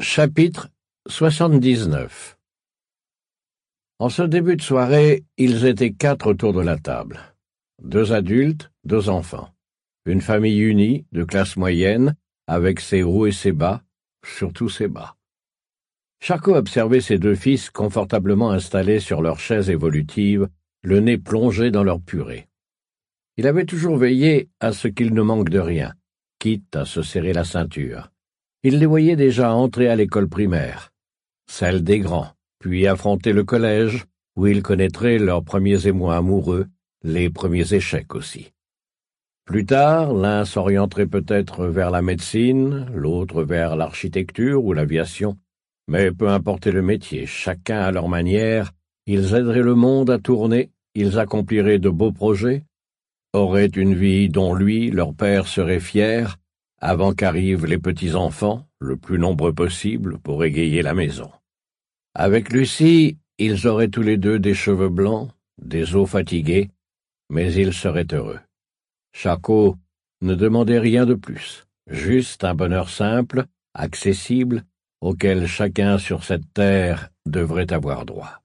Chapitre 79. En ce début de soirée, ils étaient 4 autour de la table. 2 adultes, 2 enfants. Une famille unie, de classe moyenne, avec ses hauts et ses bas, surtout ses bas. Charcot observait ses 2 fils confortablement installés sur leurs chaises évolutives, le nez plongé dans leur purée. Il avait toujours veillé à ce qu'ils ne manquent de rien, quitte à se serrer la ceinture. Il les voyait déjà entrer à l'école primaire, celle des grands, puis affronter le collège, où ils connaîtraient leurs premiers émois amoureux, les premiers échecs aussi. Plus tard, l'un s'orienterait peut-être vers la médecine, l'autre vers l'architecture ou l'aviation, mais peu importait le métier, chacun à leur manière, ils aideraient le monde à tourner, ils accompliraient de beaux projets, auraient une vie dont lui, leur père, serait fier, avant qu'arrivent les petits-enfants, le plus nombreux possible, pour égayer la maison. Avec Lucie, ils auraient tous les 2 des cheveux blancs, des os fatigués, mais ils seraient heureux. Charcot ne demandait rien de plus, juste un bonheur simple, accessible, auquel chacun sur cette terre devrait avoir droit.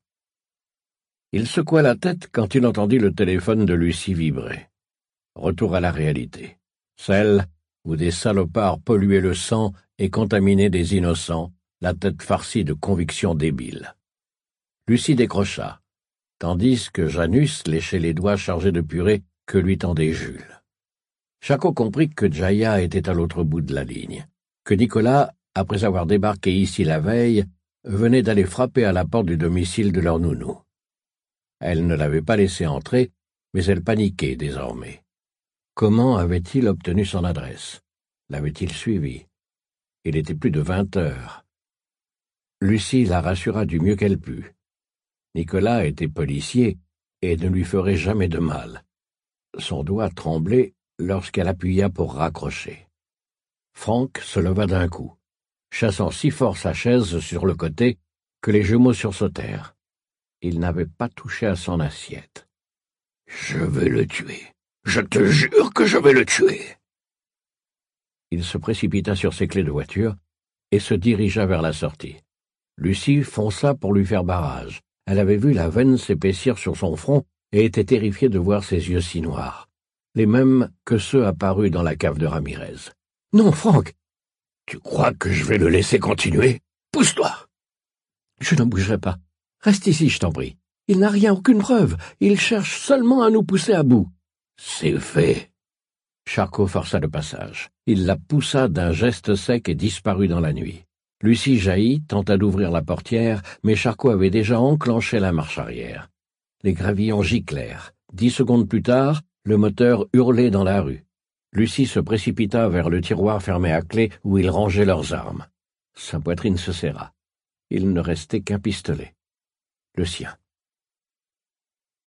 Il secoua la tête quand il entendit le téléphone de Lucie vibrer. Retour à la réalité, celle où des salopards polluaient le sang et contaminaient des innocents, la tête farcie de convictions débiles. Lucie décrocha, tandis que Janus léchait les doigts chargés de purée que lui tendait Jules. Charcot comprit que Jaya était à l'autre bout de la ligne, que Nicolas, après avoir débarqué ici la veille, venait d'aller frapper à la porte du domicile de leur nounou. Elle ne l'avait pas laissé entrer, mais elle paniquait désormais. Comment avait-il obtenu son adresse? L'avait-il suivi? Il était plus de 20 heures. Lucie la rassura du mieux qu'elle put. Nicolas était policier et ne lui ferait jamais de mal. Son doigt tremblait lorsqu'elle appuya pour raccrocher. Franck se leva d'un coup, chassant si fort sa chaise sur le côté que les jumeaux sursautèrent. Il n'avait pas touché à son assiette. « Je vais le tuer. Je te jure que je vais le tuer. » Il se précipita sur ses clés de voiture et se dirigea vers la sortie. Lucie fonça pour lui faire barrage. Elle avait vu la veine s'épaissir sur son front et était terrifiée de voir ses yeux si noirs, les mêmes que ceux apparus dans la cave de Ramirez. « Non, Franck! Tu crois que je vais le laisser continuer? Pousse-toi! » « Je ne bougerai pas. Reste ici, je t'en prie. Il n'a rien, aucune preuve. Il cherche seulement à nous pousser à bout. »« C'est fait. » Charcot força le passage. Il la poussa d'un geste sec et disparut dans la nuit. Lucie jaillit, tenta d'ouvrir la portière, mais Charcot avait déjà enclenché la marche arrière. Les gravillons giclèrent. 10 secondes plus tard, le moteur hurlait dans la rue. Lucie se précipita vers le tiroir fermé à clé où ils rangeaient leurs armes. Sa poitrine se serra. Il ne restait qu'un pistolet. Le sien.